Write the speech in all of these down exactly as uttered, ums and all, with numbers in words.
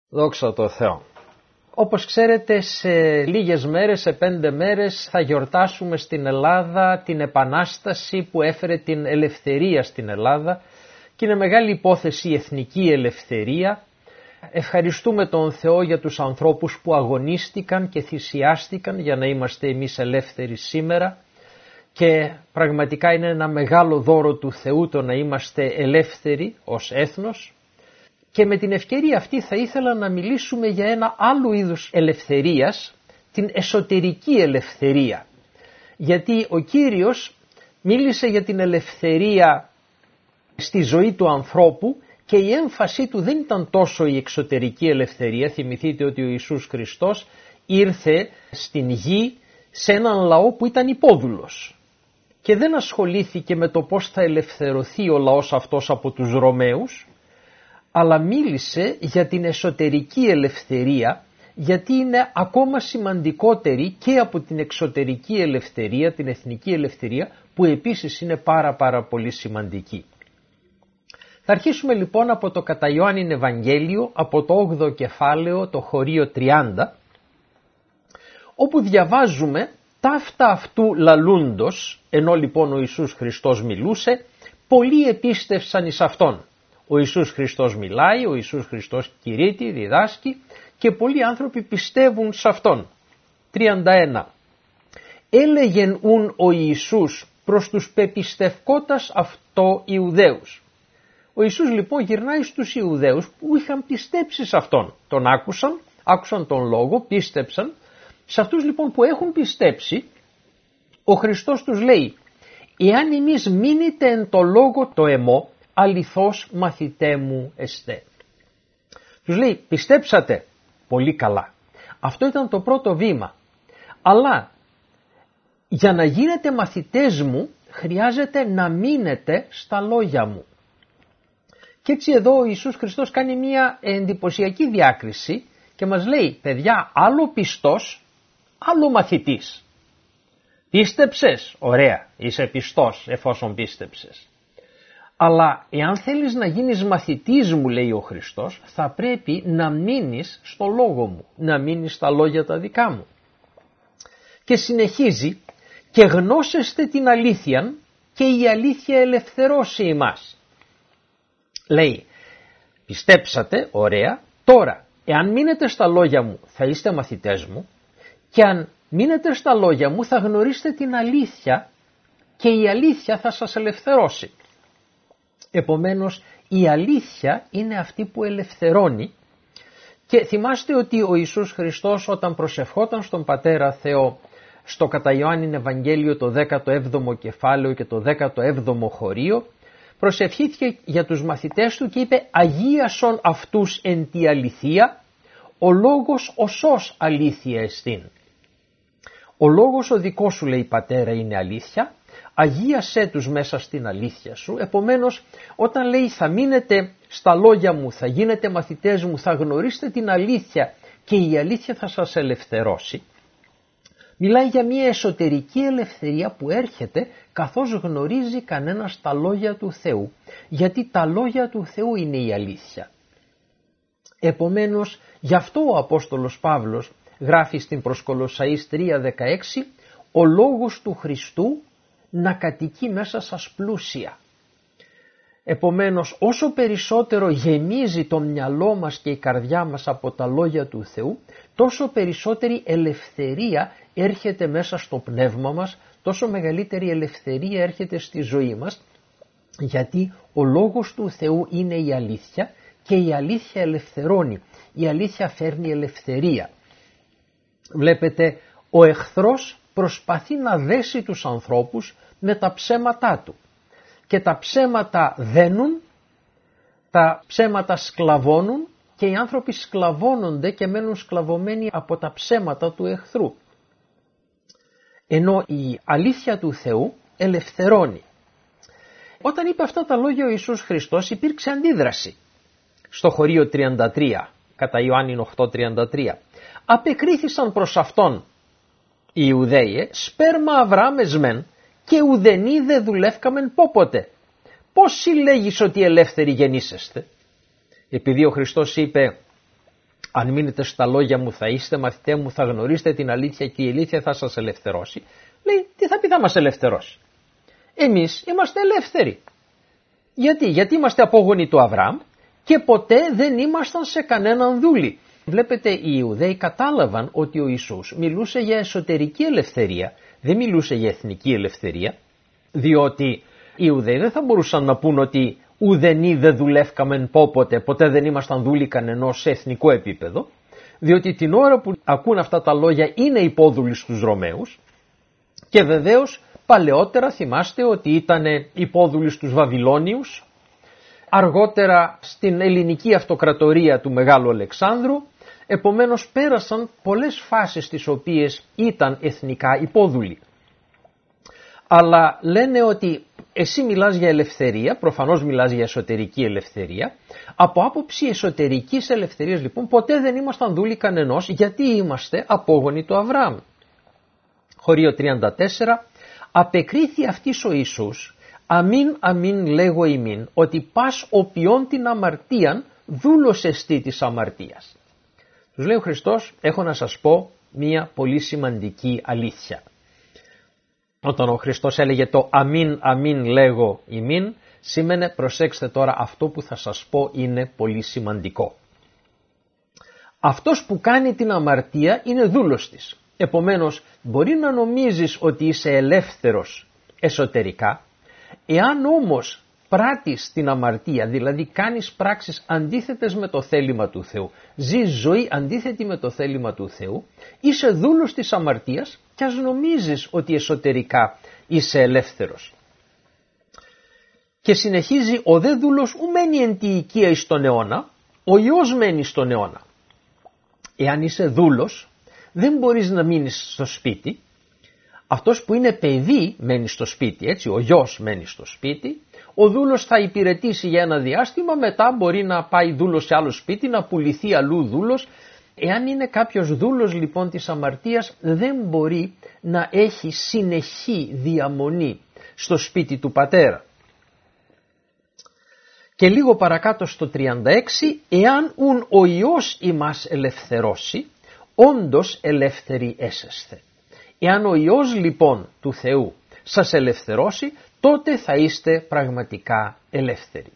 Δόξα τω Θεώ. Όπως ξέρετε, σε λίγες μέρες, σε πέντε μέρες θα γιορτάσουμε στην Ελλάδα την Επανάσταση που έφερε την ελευθερία στην Ελλάδα και είναι μεγάλη υπόθεση η εθνική ελευθερία. Ευχαριστούμε τον Θεό για τους ανθρώπους που αγωνίστηκαν και θυσιάστηκαν για να είμαστε εμείς ελεύθεροι σήμερα και πραγματικά είναι ένα μεγάλο δώρο του Θεού το να είμαστε ελεύθεροι ως έθνος. Και με την ευκαιρία αυτή θα ήθελα να μιλήσουμε για ένα άλλο είδους ελευθερίας, την εσωτερική ελευθερία. Γιατί ο Κύριος μίλησε για την ελευθερία στη ζωή του ανθρώπου και η έμφασή του δεν ήταν τόσο η εξωτερική ελευθερία. Θυμηθείτε ότι ο Ιησούς Χριστός ήρθε στην γη σε έναν λαό που ήταν υπόδουλος και δεν ασχολήθηκε με το πώς θα ελευθερωθεί ο λαός αυτός από τους Ρωμαίους, αλλά μίλησε για την εσωτερική ελευθερία, γιατί είναι ακόμα σημαντικότερη και από την εξωτερική ελευθερία, την εθνική ελευθερία, που επίσης είναι πάρα πάρα πολύ σημαντική. Θα αρχίσουμε λοιπόν από το κατά Ιωάννην Ευαγγέλιο, από το όγδοο κεφάλαιο, το χωρίο τριάντα, όπου διαβάζουμε ταύτα αυτού λαλούντος, ενώ λοιπόν ο Ιησούς Χριστός μιλούσε, πολλοί επίστευσαν εις Αυτόν. Ο Ιησούς Χριστός μιλάει, ο Ιησούς Χριστός κηρύττει, διδάσκει και πολλοί άνθρωποι πιστεύουν σε Αυτόν. τριάντα ένα. Έλεγεν ουν ο Ιησούς προς τους πεπιστευκότας αυτό Ιουδαίους. Ο Ιησούς λοιπόν γυρνάει στους Ιουδαίους που είχαν πιστέψει σε Αυτόν. Τον άκουσαν, άκουσαν τον λόγο, πίστεψαν. Σε αυτούς λοιπόν που έχουν πιστέψει, ο Χριστός τους λέει, εάν εμείς μείνετε εν το λόγο το εμό, αληθώς μαθητέ μου εστέ. Τους λέει, πιστέψατε, πολύ καλά. Αυτό ήταν το πρώτο βήμα. Αλλά για να γίνετε μαθητές μου χρειάζεται να μείνετε στα λόγια μου. Και έτσι εδώ ο Ιησούς Χριστός κάνει μια εντυπωσιακή διάκριση και μας λέει, παιδιά, άλλο πιστός, άλλο μαθητής. Πίστεψες, ωραία, είσαι πιστός εφόσον πίστεψες. Αλλά εάν θέλεις να γίνεις μαθητής μου, λέει ο Χριστός, θα πρέπει να μείνεις στο λόγο μου, να μείνεις στα λόγια τα δικά μου. Και συνεχίζει, και γνώσεστε την αλήθεια και η αλήθεια ελευθερώσει εμάς. Λέει, πιστέψατε, ωραία, τώρα, εάν μείνετε στα λόγια μου θα είστε μαθητές μου και αν μείνετε στα λόγια μου θα γνωρίσετε την αλήθεια και η αλήθεια θα σας ελευθερώσει. Επομένως η αλήθεια είναι αυτή που ελευθερώνει και θυμάστε ότι ο Ιησούς Χριστός όταν προσευχόταν στον Πατέρα Θεό στο κατά Ιωάννην Ευαγγέλιο το δέκατο έβδομο κεφάλαιο και το δέκατο έβδομο χωρίο προσευχήθηκε για τους μαθητές του και είπε «Αγίασον αυτούς εν τη αληθεία, ο λόγος οσός αλήθεια εστίν». Ο λόγος ο δικός σου, λέει Πατέρα, είναι αλήθεια, αγίασέ τους μέσα στην αλήθεια σου. Επομένως όταν λέει θα μείνετε στα λόγια μου, θα γίνετε μαθητές μου, θα γνωρίσετε την αλήθεια και η αλήθεια θα σας ελευθερώσει, μιλάει για μια εσωτερική ελευθερία που έρχεται καθώς γνωρίζει κανένας τα λόγια του Θεού, γιατί τα λόγια του Θεού είναι η αλήθεια. Επομένως γι' αυτό ο Απόστολος Παύλος γράφει στην προς Κολοσσαείς τρία δεκαέξι, ο λόγος του Χριστού να κατοικεί μέσα σας πλούσια. Επομένως όσο περισσότερο γεμίζει το μυαλό μας και η καρδιά μας από τα λόγια του Θεού, τόσο περισσότερη ελευθερία έρχεται μέσα στο πνεύμα μας, τόσο μεγαλύτερη ελευθερία έρχεται στη ζωή μας, γιατί ο λόγος του Θεού είναι η αλήθεια και η αλήθεια ελευθερώνει, η αλήθεια φέρνει ελευθερία. Βλέπετε, ο εχθρός προσπαθεί να δέσει τους ανθρώπους με τα ψέματά του και τα ψέματα δένουν, τα ψέματα σκλαβώνουν και οι άνθρωποι σκλαβώνονται και μένουν σκλαβωμένοι από τα ψέματα του εχθρού. Ενώ η αλήθεια του Θεού ελευθερώνει. Όταν είπε αυτά τα λόγια ο Ιησούς Χριστός υπήρξε αντίδραση. Στο χωρίο τριάντα τρία, κατά Ιωάννην οκτώ τριάντα τρία, απεκρίθησαν προς Αυτόν οι Ιουδαίοι, σπέρμα Αβραάμες μεν και ουδενή δε δουλεύκαμεν πόποτε. Πώς συλλέγεις ότι ελεύθεροι γεννήσεστε? Επειδή ο Χριστός είπε αν μείνετε στα λόγια μου θα είστε μαθητέ μου, θα γνωρίσετε την αλήθεια και η αλήθεια θα σας ελευθερώσει. Λέει, τι θα πει θα μας ελευθερώσει? Εμείς είμαστε ελεύθεροι. Γιατί? Γιατί είμαστε απόγονοι του Αβραάμ και ποτέ δεν ήμασταν σε κανέναν δούλη. Βλέπετε, οι Ιουδαίοι κατάλαβαν ότι ο Ιησούς μιλούσε για εσωτερική ελευθερία, δεν μιλούσε για εθνική ελευθερία, διότι οι Ιουδαίοι δεν θα μπορούσαν να πούν ότι ουδενή δεν δουλεύκαμεν πόποτε, ποτέ δεν ήμασταν δούλοι κανενός σε εθνικό επίπεδο, διότι την ώρα που ακούν αυτά τα λόγια είναι υπόδουλοι στους Ρωμαίους και βεβαίως παλαιότερα θυμάστε ότι ήταν υπόδουλοι στους Βαβυλώνιους, αργότερα στην ελληνική αυτοκρατορία του Μεγάλου Αλεξάνδρου, επομένως πέρασαν πολλές φάσεις τις οποίες ήταν εθνικά υπόδουλοι. Αλλά λένε ότι εσύ μιλάς για ελευθερία, προφανώς μιλάς για εσωτερική ελευθερία. Από άποψη εσωτερικής ελευθερίας λοιπόν ποτέ δεν ήμασταν δούλοι κανενός, γιατί είμαστε απόγονοι του Αβραάμ. Χωρίο τριάντα τέσσερα. Απεκρίθη αυτής ο Ιησούς, αμήν αμήν λέγω ημίν, ότι πας οποιών την αμαρτίαν δούλος εστί της αμαρτίας. Τους λέει ο Χριστός, έχω να σας πω μία πολύ σημαντική αλήθεια. Όταν ο Χριστός έλεγε το αμήν αμήν λέγω ημίν, σήμαινε προσέξτε τώρα, αυτό που θα σας πω είναι πολύ σημαντικό. Αυτός που κάνει την αμαρτία είναι δούλος της. Επομένως μπορεί να νομίζεις ότι είσαι ελεύθερος εσωτερικά, εάν όμως πράττεις την αμαρτία, δηλαδή κάνεις πράξεις αντίθετες με το θέλημα του Θεού, ζεις ζωή αντίθετη με το θέλημα του Θεού, είσαι δούλος της αμαρτίας και ας νομίζεις ότι εσωτερικά είσαι ελεύθερος. Και συνεχίζει, ο δε δούλος ου μένει εν τη οικία εις τον αιώνα, ο Υιός μένει στον αιώνα. Εάν είσαι δούλος, δεν μπορείς να μείνεις στο σπίτι. Αυτός που είναι παιδί μένει στο σπίτι, έτσι, ο γιος μένει στο σπίτι, ο δούλος θα υπηρετήσει για ένα διάστημα, μετά μπορεί να πάει δούλος σε άλλο σπίτι, να πουληθεί αλλού δούλος. Εάν είναι κάποιος δούλος λοιπόν της αμαρτίας, δεν μπορεί να έχει συνεχή διαμονή στο σπίτι του πατέρα. Και λίγο παρακάτω στο τριάντα έξι, εάν ουν ο Υιός ημάς ελευθερώσει, όντως ελεύθεροι έσεσθε. Εάν ο Υιός λοιπόν του Θεού σας ελευθερώσει, τότε θα είστε πραγματικά ελεύθεροι.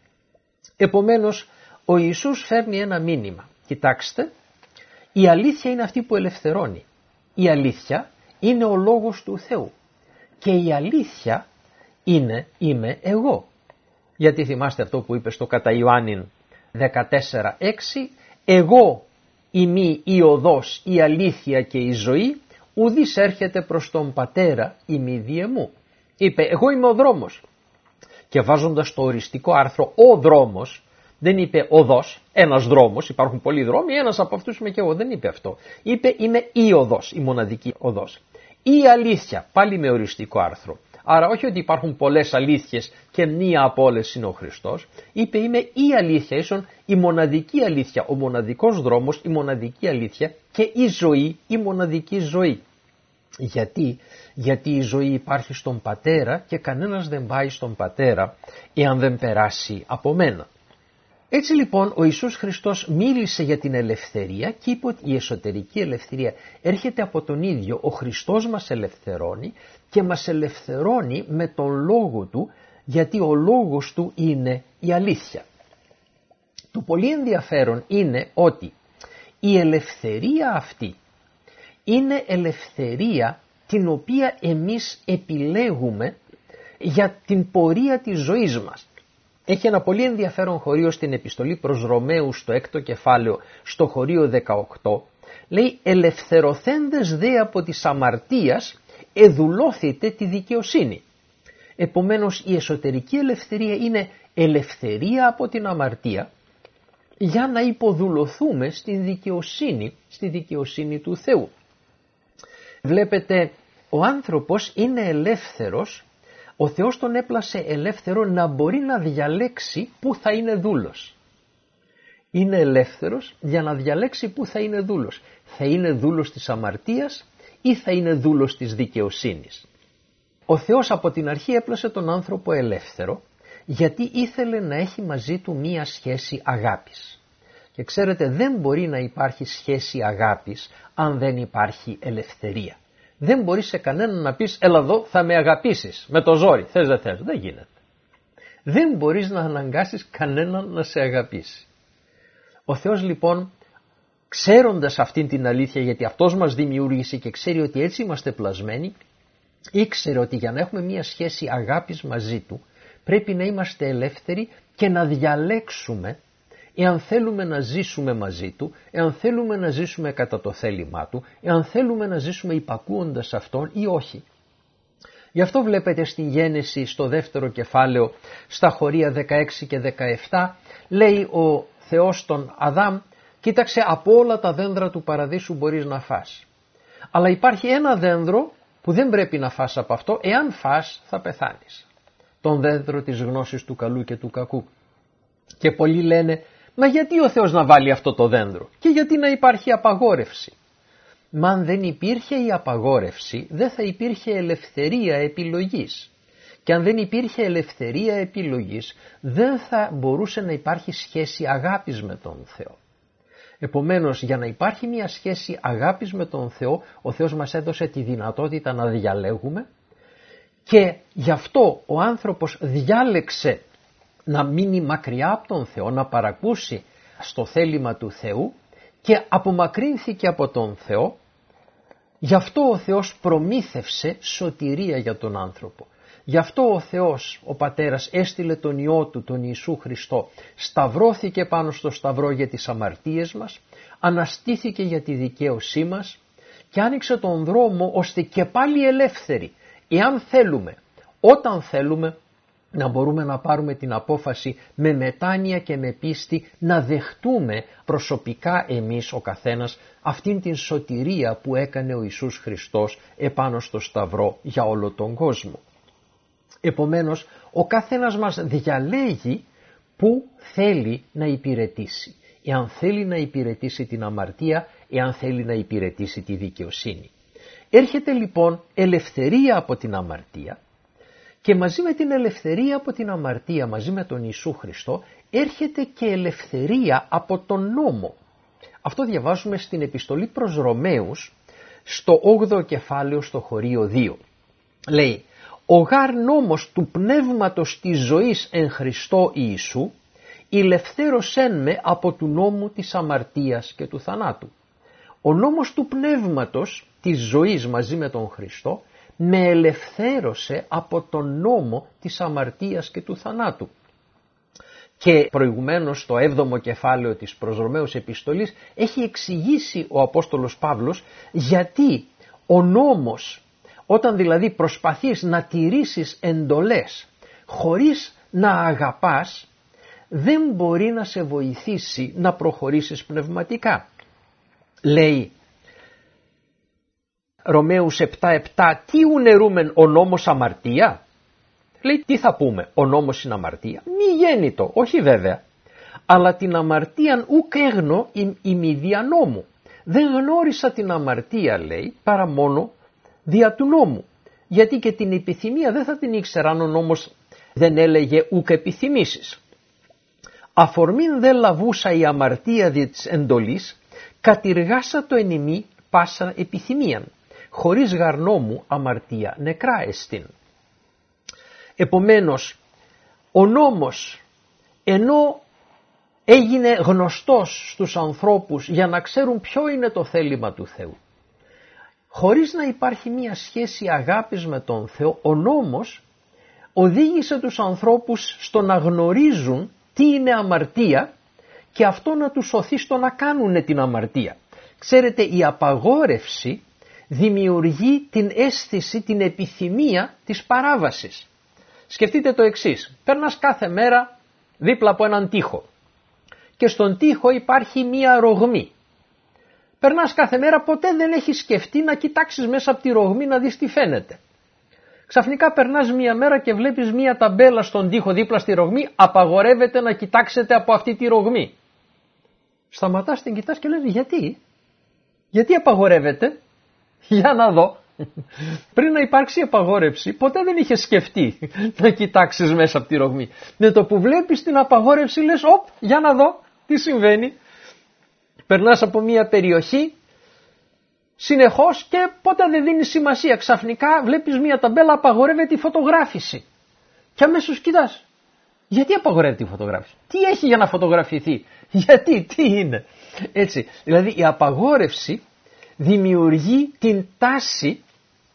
Επομένως, ο Ιησούς φέρνει ένα μήνυμα. Κοιτάξτε, η αλήθεια είναι αυτή που ελευθερώνει. Η αλήθεια είναι ο λόγος του Θεού. Και η αλήθεια είναι είμαι εγώ. Γιατί θυμάστε αυτό που είπε στο κατά Ιωάννην δεκατέσσερα έξι, εγώ ημί η οδός, η αλήθεια και η ζωή, ουδής έρχεται προς τον Πατέρα ημί διε μου. Είπε, εγώ είμαι ο δρόμος. Και βάζοντας το οριστικό άρθρο ο δρόμος, δεν είπε οδός, ένας δρόμος, υπάρχουν πολλοί δρόμοι, ένας από αυτούς είμαι και εγώ, δεν είπε αυτό. Είπε είμαι η οδός, η μοναδική οδός. Η αλήθεια, πάλι με οριστικό άρθρο. Άρα όχι ότι υπάρχουν πολλές αλήθειες και μία από όλες είναι ο Χριστός. Είπε είμαι η αλήθεια, ίσον η μοναδική αλήθεια, ο μοναδικός δρόμος, η μοναδική αλήθεια και η ζωή, η μοναδική ζωή. Γιατί, γιατί η ζωή υπάρχει στον Πατέρα και κανένας δεν πάει στον Πατέρα εάν δεν περάσει από μένα. Έτσι λοιπόν ο Ιησούς Χριστός μίλησε για την ελευθερία και είπε ότι η εσωτερική ελευθερία έρχεται από τον ίδιο. Ο Χριστός μας ελευθερώνει και μας ελευθερώνει με τον λόγο Του, γιατί ο λόγος Του είναι η αλήθεια. Το πολύ ενδιαφέρον είναι ότι η ελευθερία αυτή είναι ελευθερία την οποία εμείς επιλέγουμε για την πορεία της ζωής μας. Έχει ένα πολύ ενδιαφέρον χωρίο στην επιστολή προς Ρωμαίους στο έκτο κεφάλαιο, στο χωρίο δεκαοκτώ, λέει ελευθερωθέντες δε από της αμαρτίας εδουλώθητε τη δικαιοσύνη. Επομένως η εσωτερική ελευθερία είναι ελευθερία από την αμαρτία για να υποδουλωθούμε στη δικαιοσύνη, στη δικαιοσύνη του Θεού. Βλέπετε, ο άνθρωπος είναι ελεύθερος, ο Θεός τον έπλασε ελεύθερο να μπορεί να διαλέξει πού θα είναι δούλος. Είναι ελεύθερος για να διαλέξει πού θα είναι δούλος. Θα είναι δούλος της αμαρτίας ή θα είναι δούλος της δικαιοσύνης. Ο Θεός από την αρχή έπλασε τον άνθρωπο ελεύθερο γιατί ήθελε να έχει μαζί του μία σχέση αγάπης. Και ξέρετε, δεν μπορεί να υπάρχει σχέση αγάπης αν δεν υπάρχει ελευθερία. Δεν μπορεί σε κανέναν να πεις έλα εδώ θα με αγαπήσεις με το ζόρι, θες δεν θες, δεν γίνεται. Δεν μπορείς να αναγκάσεις κανέναν να σε αγαπήσει. Ο Θεός λοιπόν, ξέροντας αυτήν την αλήθεια, γιατί Αυτός μας δημιούργησε και ξέρει ότι έτσι είμαστε πλασμένοι, ήξερε ότι για να έχουμε μια σχέση αγάπης μαζί Του πρέπει να είμαστε ελεύθεροι και να διαλέξουμε εάν θέλουμε να ζήσουμε μαζί Του, εάν θέλουμε να ζήσουμε κατά το θέλημά Του, εάν θέλουμε να ζήσουμε υπακούοντας Αυτόν ή όχι. Γι' αυτό βλέπετε στην Γένεση στο δεύτερο κεφάλαιο, στα χωρία δεκαέξι και δεκαεπτά, λέει ο Θεός στον Αδάμ, κοίταξε, από όλα τα δένδρα του παραδείσου μπορείς να φας. Αλλά υπάρχει ένα δένδρο που δεν πρέπει να φας από αυτό, εάν φας θα πεθάνεις. Τον δένδρο της γνώσης του καλού και του κακού. Και πολλοί λένε, μα γιατί ο Θεός να βάλει αυτό το δένδρο και γιατί να υπάρχει απαγόρευση. Μα αν δεν υπήρχε η απαγόρευση, δεν θα υπήρχε ελευθερία επιλογής. Και αν δεν υπήρχε ελευθερία επιλογής, δεν θα μπορούσε να υπάρχει σχέση αγάπης με τον Θεό. Επομένως, για να υπάρχει μια σχέση αγάπης με τον Θεό, ο Θεός μας έδωσε τη δυνατότητα να διαλέγουμε και γι' αυτό ο άνθρωπος διάλεξε να μείνει μακριά από τον Θεό, να παρακούσει στο θέλημα του Θεού και απομακρύνθηκε από τον Θεό. Γι' αυτό ο Θεός προμήθευσε σωτηρία για τον άνθρωπο. Γι' αυτό ο Θεός, ο Πατέρας, έστειλε τον Υιό Του, τον Ιησού Χριστό, σταυρώθηκε πάνω στο σταυρό για τις αμαρτίες μας, αναστήθηκε για τη δικαίωσή μας και άνοιξε τον δρόμο ώστε και πάλι ελεύθεροι, εάν θέλουμε, όταν θέλουμε, να μπορούμε να πάρουμε την απόφαση με μετάνοια και με πίστη να δεχτούμε προσωπικά εμείς ο καθένας αυτήν την σωτηρία που έκανε ο Ιησούς Χριστός επάνω στο σταυρό για όλο τον κόσμο. Επομένως, ο καθένας μας διαλέγει που θέλει να υπηρετήσει. Εάν θέλει να υπηρετήσει την αμαρτία, εάν θέλει να υπηρετήσει τη δικαιοσύνη. Έρχεται λοιπόν ελευθερία από την αμαρτία και μαζί με την ελευθερία από την αμαρτία, μαζί με τον Ιησού Χριστό, έρχεται και ελευθερία από τον νόμο. Αυτό διαβάζουμε στην επιστολή προς Ρωμαίους, στο όγδοο κεφάλαιο, στο χωρίο δύο. Λέει, «Ο γάρ νόμος του πνεύματος της ζωής εν Χριστώ Ιησού, ηλευθέρωσεν με από του νόμου της αμαρτίας και του θανάτου». Ο νόμος του πνεύματος της ζωής μαζί με τον Χριστό με ελευθέρωσε από τον νόμο της αμαρτίας και του θανάτου. Και προηγουμένως στο έβδομο κεφάλαιο της προς Ρωμαίους επιστολής έχει εξηγήσει ο Απόστολος Παύλος γιατί ο νόμος, όταν δηλαδή προσπαθείς να τηρήσεις εντολές χωρίς να αγαπάς, δεν μπορεί να σε βοηθήσει να προχωρήσεις πνευματικά. Λέει Ρωμαίους επτά επτά, τι ουνερούμεν ο νόμος αμαρτία. Λέει, τι θα πούμε, ο νόμος είναι αμαρτία. Μη γέννητο, όχι βέβαια. Αλλά την αμαρτίαν ουκ έγνω ημι δια νόμου. Δεν γνώρισα την αμαρτία, λέει, παρά μόνο δια του νόμου. Γιατί και την επιθυμία δεν θα την ήξερα αν ο νόμος δεν έλεγε ουκ επιθυμήσεις. Αφορμήν δε λαβούσα η αμαρτία δι' της εντολής, κατηργάσα το εν ημί πάσα επιθυμίαν. Χωρίς γαρνόμου αμαρτία νεκρά εστίν. Επομένως, ο νόμος, ενώ έγινε γνωστός στους ανθρώπους για να ξέρουν ποιο είναι το θέλημα του Θεού, χωρίς να υπάρχει μια σχέση αγάπης με τον Θεό, ο νόμος οδήγησε τους ανθρώπους στο να γνωρίζουν τι είναι αμαρτία και αυτό να τους σωθεί στο να κάνουν την αμαρτία. Ξέρετε, η απαγόρευση δημιουργεί την αίσθηση, την επιθυμία της παράβασης. Σκεφτείτε το εξής, περνάς κάθε μέρα δίπλα από έναν τοίχο και στον τοίχο υπάρχει μία ρογμή. Περνάς κάθε μέρα, ποτέ δεν έχεις σκεφτεί να κοιτάξεις μέσα από τη ρογμή να δεις τι φαίνεται. Ξαφνικά περνάς μία μέρα και βλέπεις μία ταμπέλα στον τοίχο δίπλα στη ρογμή, απαγορεύεται να κοιτάξετε από αυτή τη ρογμή. Σταματάς, την κοιτάς και λες, γιατί, γιατί απαγορεύεται, για να δω. Πριν να υπάρξει απαγόρευση, ποτέ δεν είχες σκεφτεί να κοιτάξεις μέσα από τη ρογμή. Με το που βλέπεις την απαγόρευση λες, οπ, για να δω τι συμβαίνει. Περνάς από μια περιοχή συνεχώς και ποτέ δεν δίνει σημασία. Ξαφνικά βλέπεις μια ταμπέλα, απαγορεύεται η φωτογράφηση. Και αμέσως κοιτάς. Γιατί απαγορεύεται η φωτογράφηση? Τι έχει για να φωτογραφηθεί? Γιατί, τι είναι? Έτσι, δηλαδή η απαγόρευση δημιουργεί την τάση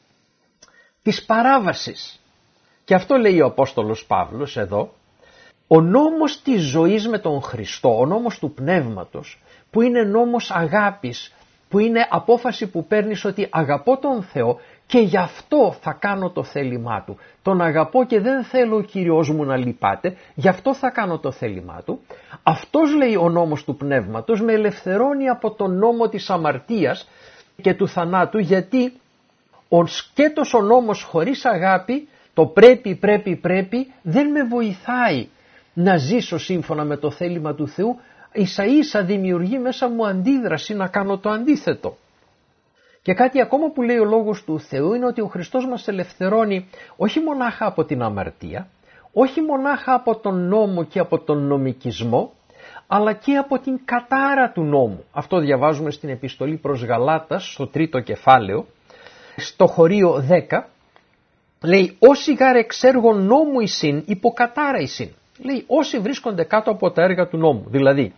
της παράβασης. Και αυτό λέει ο Απόστολος Παύλος εδώ. Ο νόμος της ζωής με τον Χριστό, ο νόμος του πνεύματος, που είναι νόμος αγάπης, που είναι απόφαση που παίρνεις ότι αγαπώ τον Θεό και γι' αυτό θα κάνω το θέλημά Του. Τον αγαπώ και δεν θέλω ο Κύριος μου να λυπάται, γι' αυτό θα κάνω το θέλημά Του. Αυτός, λέει, ο νόμος του πνεύματος με ελευθερώνει από τον νόμο της αμαρτίας και του θανάτου, γιατί ο σκέτος ο νόμος χωρίς αγάπη, το πρέπει, πρέπει, πρέπει, δεν με βοηθάει να ζήσω σύμφωνα με το θέλημα του Θεού, ίσα ίσα δημιουργεί μέσα μου αντίδραση να κάνω το αντίθετο. Και κάτι ακόμα που λέει ο Λόγος του Θεού είναι ότι ο Χριστός μας ελευθερώνει όχι μονάχα από την αμαρτία, όχι μονάχα από τον νόμο και από τον νομικισμό, αλλά και από την κατάρα του νόμου. Αυτό διαβάζουμε στην επιστολή προς Γαλάτας, στο τρίτο κεφάλαιο, στο χωρίο δέκα, λέει «Όσοι γάρ εξέργων νόμου εισήν, υποκατάρα εισήν». Λέει όσοι βρίσκονται κάτω από τα έργα του νόμου, δηλαδή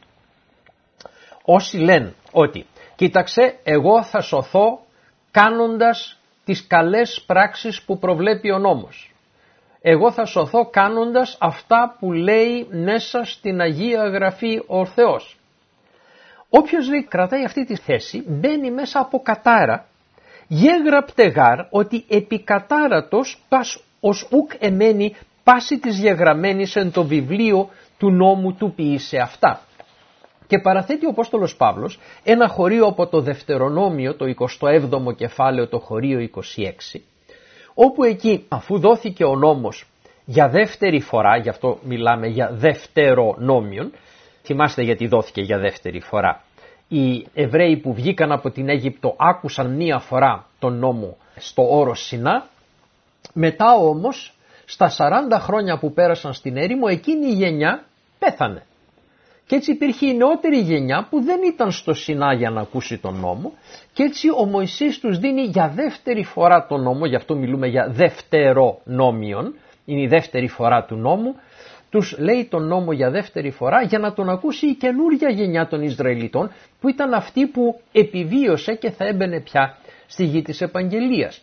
όσοι λένε ότι κοίταξε, εγώ θα σωθώ κάνοντας τις καλές πράξεις που προβλέπει ο νόμος. Εγώ θα σωθώ κάνοντας αυτά που λέει μέσα στην Αγία Γραφή ο Θεός. Όποιος, λέει, κρατάει αυτή τη θέση μπαίνει μέσα από κατάρα. Γέγραπτε γάρ ότι επικατάρατος πας ως ουκ εμένη πάση της γεγραμμένης εν το βιβλίο του νόμου του ποιήσε αυτά. Και παραθέτει ο Απόστολος Παύλος ένα χωρίο από το Δευτερονόμιο, το εικοστό έβδομο κεφάλαιο, το χωρίο είκοσι έξι, όπου εκεί, αφού δόθηκε ο νόμος για δεύτερη φορά, γι' αυτό μιλάμε για δευτερονόμιον, θυμάστε γιατί δόθηκε για δεύτερη φορά. Οι Εβραίοι που βγήκαν από την Αίγυπτο άκουσαν μία φορά τον νόμο στο όρος Σινά, μετά όμως στα σαράντα χρόνια που πέρασαν στην έρημο εκείνη η γενιά πέθανε. Και έτσι υπήρχε η νεότερη γενιά που δεν ήταν στο Σινά για να ακούσει τον νόμο και έτσι ο Μωυσής τους δίνει για δεύτερη φορά τον νόμο, γι' αυτό μιλούμε για δευτερονόμιον, είναι η δεύτερη φορά του νόμου, τους λέει τον νόμο για δεύτερη φορά για να τον ακούσει η καινούρια γενιά των Ισραηλιτών που ήταν αυτή που επιβίωσε και θα έμπαινε πια στη γη της επαγγελίας.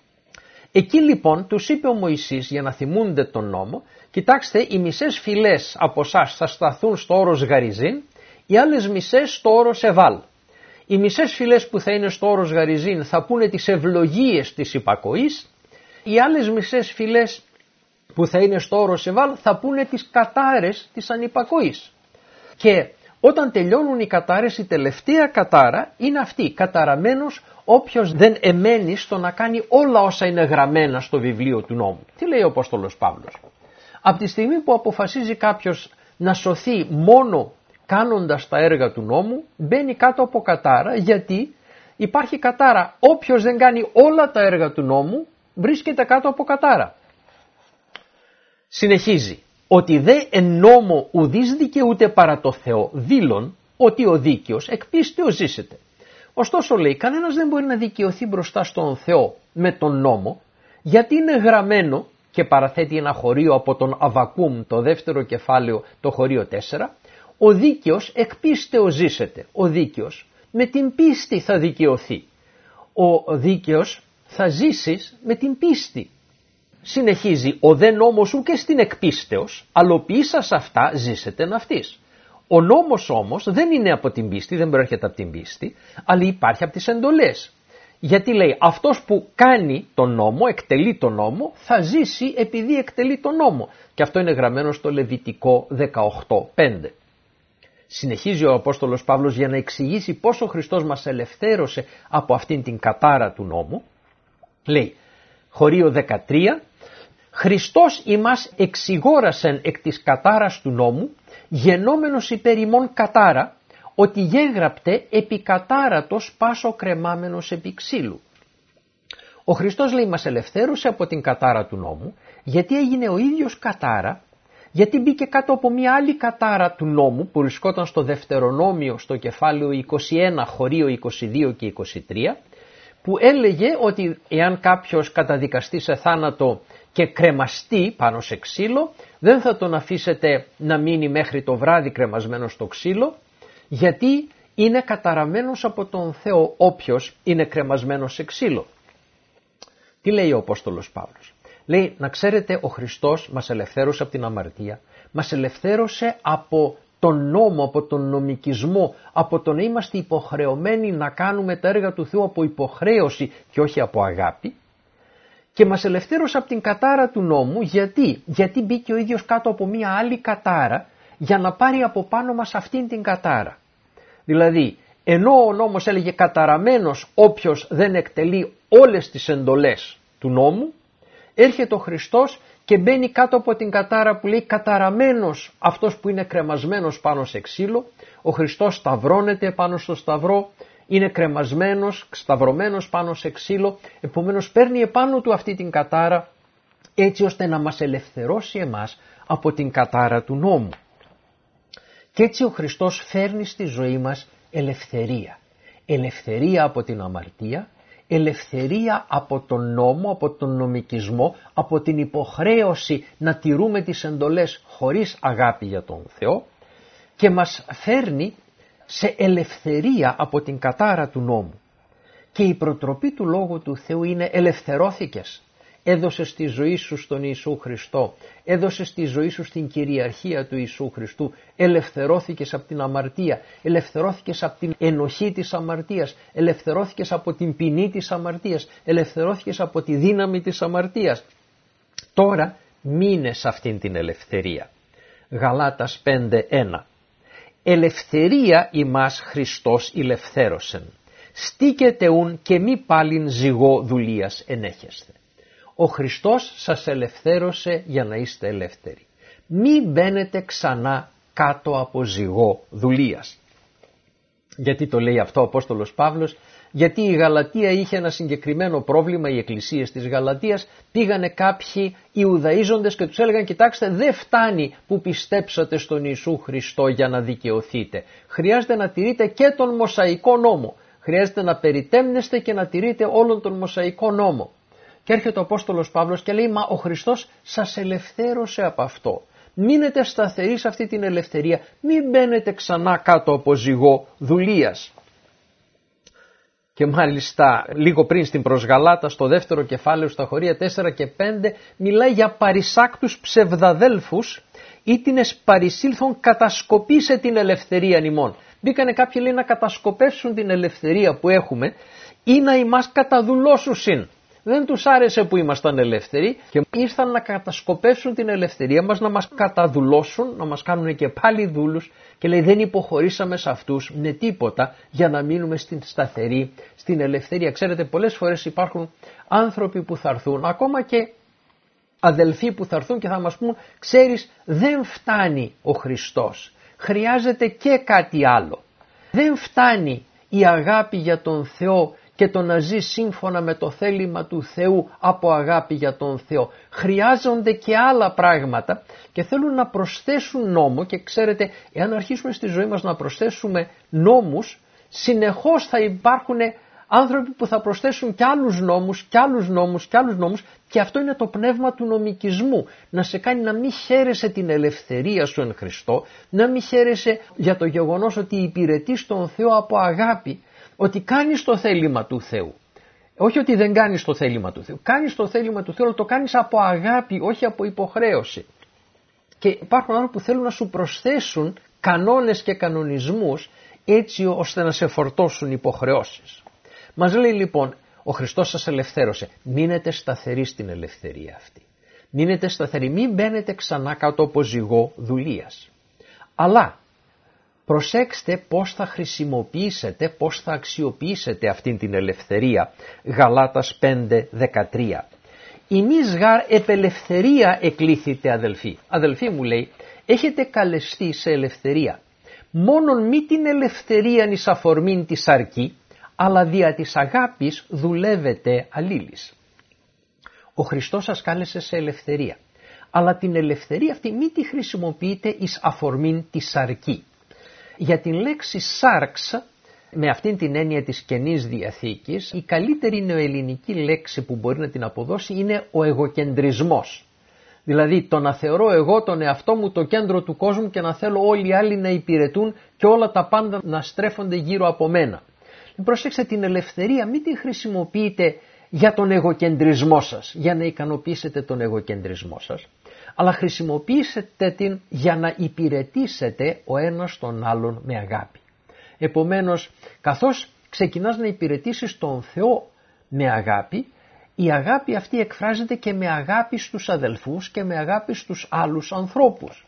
Εκεί λοιπόν τους είπε ο Μωυσής για να θυμούνται τον νόμο, κοιτάξτε, οι μισές φυλές από εσάς θα σταθούν στο όρος Γαριζίν, οι άλλες μισές στο όρος Εβάλ. Οι μισές φυλές που θα είναι στο όρος Γαριζίν θα πούνε τις ευλογίες της υπακοής, οι άλλες μισές φυλές που θα είναι στο όρος Εβάλ θα πούνε τις κατάρες της ανυπακοής. Και όταν τελειώνουν οι κατάρες, η τελευταία κατάρα είναι αυτή, καταραμένος όποιος δεν εμένει στο να κάνει όλα όσα είναι γραμμένα στο βιβλίο του νόμου. Τι λέει ο Απόστολος Παύλος? Από τη στιγμή που αποφασίζει κάποιος να σωθεί μόνο κάνοντας τα έργα του νόμου, μπαίνει κάτω από κατάρα, γιατί υπάρχει κατάρα. Όποιος δεν κάνει όλα τα έργα του νόμου βρίσκεται κάτω από κατάρα. Συνεχίζει, ότι δε εν νόμο ουδείς δικαιούται παρά το Θεό, δήλων ότι ο δίκαιος εκ πίστεως ζήσεται. Ωστόσο, λέει, κανένας δεν μπορεί να δικαιωθεί μπροστά στον Θεό με τον νόμο, γιατί είναι γραμμένο, και παραθέτει ένα χωρίο από τον Αβακούμ, το δεύτερο κεφάλαιο, το χωρίο τέσσερα, ο δίκαιος εκ πίστεως ζήσεται. Ο δίκαιος με την πίστη θα δικαιωθεί. Ο δίκαιος θα ζήσεις με την πίστη. Συνεχίζει, ο δε νόμος ου και στην εκπίστεως, αλλοποιήσας αυτά ζήσετε ναυτής. Ο νόμος όμως δεν είναι από την πίστη, δεν προέρχεται από την πίστη, αλλά υπάρχει από τις εντολές. Γιατί λέει αυτός που κάνει τον νόμο, εκτελεί τον νόμο, θα ζήσει επειδή εκτελεί τον νόμο. Και αυτό είναι γραμμένο στο Λεβιτικό δεκαοκτώ πέντε. Συνεχίζει ο Απόστολος Παύλος για να εξηγήσει πώς ο Χριστός μας ελευθέρωσε από αυτήν την κατάρα του νόμου. Λέει, χωρίο δεκατρία, Χριστός ημάς εξηγόρασεν εκ της κατάρας του νόμου, γενόμενος υπέρ ημών κατάρα, ότι γέγραπτε επί κατάρατος πάσο κρεμάμενος επί ξύλου. Ο Χριστός, λέει, μας ελευθέρωσε από την κατάρα του νόμου, γιατί έγινε ο ίδιος κατάρα Γιατί μπήκε κάτω από μια άλλη κατάρα του νόμου που βρισκόταν στο Δευτερονόμιο στο κεφάλαιο είκοσι ένα χωρίο είκοσι δύο και είκοσι τρία, που έλεγε ότι εάν κάποιος καταδικαστεί σε θάνατο και κρεμαστεί πάνω σε ξύλο, δεν θα τον αφήσετε να μείνει μέχρι το βράδυ κρεμασμένο στο ξύλο, γιατί είναι καταραμένος από τον Θεό όποιος είναι κρεμασμένος σε ξύλο. Τι λέει ο Απόστολος Παύλος? Λέει, να ξέρετε, ο Χριστός μας ελευθέρωσε από την αμαρτία, μας ελευθέρωσε από τον νόμο, από τον νομικισμό, από το να είμαστε υποχρεωμένοι να κάνουμε τα έργα του Θεού από υποχρέωση και όχι από αγάπη, και μας ελευθέρωσε από την κατάρα του νόμου. Γιατί? Γιατί μπήκε ο ίδιος κάτω από μια άλλη κατάρα για να πάρει από πάνω μας αυτήν την κατάρα. Δηλαδή, ενώ ο νόμος έλεγε καταραμένος όποιος δεν εκτελεί όλες τις εντολές του νόμου, έρχεται ο Χριστός και μπαίνει κάτω από την κατάρα που λέει καταραμένος αυτός που είναι κρεμασμένος πάνω σε ξύλο. Ο Χριστός σταυρώνεται πάνω στο σταυρό, είναι κρεμασμένος, σταυρωμένος πάνω σε ξύλο, επομένως παίρνει επάνω του αυτή την κατάρα έτσι ώστε να μας ελευθερώσει εμάς από την κατάρα του νόμου. Και έτσι ο Χριστός φέρνει στη ζωή μας ελευθερία. Ελευθερία από την αμαρτία, ελευθερία από τον νόμο, από τον νομικισμό, από την υποχρέωση να τηρούμε τις εντολές χωρίς αγάπη για τον Θεό, και μας φέρνει σε ελευθερία από την κατάρα του νόμου. Και η προτροπή του Λόγου του Θεού είναι ελευθερώθηκες. Έδωσες τη ζωή σου στον Ιησού Χριστό, έδωσες τη ζωή σου στην κυριαρχία του Ιησού Χριστού, ελευθερώθηκες από την αμαρτία, ελευθερώθηκες από την ενοχή της αμαρτίας, ελευθερώθηκες από την ποινή της αμαρτίας, ελευθερώθηκες από τη δύναμη της αμαρτίας. Τώρα μείνε σε αυτήν την ελευθερία. Γαλάτας πέντε ένα. Ελευθερία ημάς Χριστός ηλευθέρωσεν. Στήκετε ουν και μη πάλιν ζυγό δουλείας ενέχεστε. Ο Χριστός σας ελευθέρωσε για να είστε ελεύθεροι. Μη μπαίνετε ξανά κάτω από ζυγό δουλείας. Γιατί το λέει αυτό ο Απόστολος Παύλος? Γιατί η Γαλατία είχε ένα συγκεκριμένο πρόβλημα, οι εκκλησίες της Γαλατίας. Πήγανε κάποιοι Ιουδαίζοντες και τους έλεγαν, κοιτάξτε, δεν φτάνει που πιστέψατε στον Ιησού Χριστό για να δικαιωθείτε. Χρειάζεται να τηρείτε και τον Μωσαϊκό νόμο. Χρειάζεται να περιτέμνεστε και να τηρείτε όλον τον Μωσαϊκό νόμο. Και έρχεται ο Απόστολος Παύλος και λέει, μα ο Χριστός σας ελευθέρωσε από αυτό. Μείνετε σταθεροί σε αυτή την ελευθερία, μην μπαίνετε ξανά κάτω από ζυγό δουλείας. Και μάλιστα λίγο πριν στην προς Γαλάτα, στο δεύτερο κεφάλαιο, στα χωρία τέσσερα και πέντε, μιλάει για παρισάκτους ψευδαδέλφους, ήτινες παρισήλθον κατασκοπήσε την ελευθερία ημών. Μπήκανε κάποιοι, λέει, να κατασκοπεύσουν την ελευθερία που έχουμε ή να ημάς καταδουλώσουσιν. Δεν τους άρεσε που ήμασταν ελεύθεροι και ήρθαν να κατασκοπεύσουν την ελευθερία μας, να μας καταδουλώσουν, να μας κάνουν και πάλι δούλους, και λέει δεν υποχωρήσαμε σε αυτούς με τίποτα για να μείνουμε στην σταθερή, στην ελευθερία. Ξέρετε, πολλές φορές υπάρχουν άνθρωποι που θα έρθουν, ακόμα και αδελφοί που θα έρθουν και θα μας πούν, ξέρεις, δεν φτάνει ο Χριστός, χρειάζεται και κάτι άλλο. Δεν φτάνει η αγάπη για τον Θεό και το να ζει σύμφωνα με το θέλημα του Θεού από αγάπη για τον Θεό. Χρειάζονται και άλλα πράγματα και θέλουν να προσθέσουν νόμο, και ξέρετε, εάν αρχίσουμε στη ζωή μας να προσθέσουμε νόμους, συνεχώς θα υπάρχουν άνθρωποι που θα προσθέσουν και άλλους νόμους και άλλους νόμους και άλλους νόμους, και αυτό είναι το πνεύμα του νομικισμού, να σε κάνει να μην χαίρεσαι την ελευθερία σου εν Χριστώ, να μην χαίρεσαι για το γεγονός ότι υπηρετείς τον Θεό από αγάπη, ότι κάνεις το θέλημα του Θεού. Όχι ότι δεν κάνεις το θέλημα του Θεού. Κάνεις το θέλημα του Θεού, αλλά το κάνεις από αγάπη, όχι από υποχρέωση. Και υπάρχουν άνθρωποι που θέλουν να σου προσθέσουν κανόνες και κανονισμούς έτσι ώστε να σε φορτώσουν υποχρεώσεις. Μας λέει λοιπόν, ο Χριστός σας ελευθέρωσε. Μείνετε σταθεροί στην ελευθερία αυτή. Μείνετε σταθεροί, μην μπαίνετε ξανά κάτω από ζυγό δουλείας. Αλλά προσέξτε πώς θα χρησιμοποιήσετε, πώς θα αξιοποιήσετε αυτήν την ελευθερία. Γαλάτας πέντε δεκατρία. «Ημείς γάρ επελευθερία εκλήθητε αδελφοί». Αδελφοί μου, λέει, έχετε καλεστεί σε ελευθερία. Μόνον μη την ελευθερία εις αφορμήν της αρκεί, αλλά δια της αγάπης δουλεύετε αλλήλεις. Ο Χριστός σας κάλεσε σε ελευθερία. αλλά την ελευθερία αυτή μην τη χρησιμοποιείτε εις αφορμήν τη σαρκή. Για την λέξη σάρξ, με αυτήν την έννοια της Καινής Διαθήκης, η καλύτερη νεοελληνική λέξη που μπορεί να την αποδώσει είναι ο εγωκεντρισμός. Δηλαδή το να θεωρώ εγώ τον εαυτό μου το κέντρο του κόσμου και να θέλω όλοι οι άλλοι να υπηρετούν και όλα τα πάντα να στρέφονται γύρω από μένα. Προσέξτε, την ελευθερία μην την χρησιμοποιείτε για τον εγωκεντρισμό σας, για να ικανοποιήσετε τον εγωκεντρισμό σας, αλλά χρησιμοποιήσετε την για να υπηρετήσετε ο ένας τον άλλον με αγάπη. Επομένως, καθώς ξεκινάς να υπηρετήσεις τον Θεό με αγάπη, η αγάπη αυτή εκφράζεται και με αγάπη στους αδελφούς και με αγάπη στους άλλους ανθρώπους.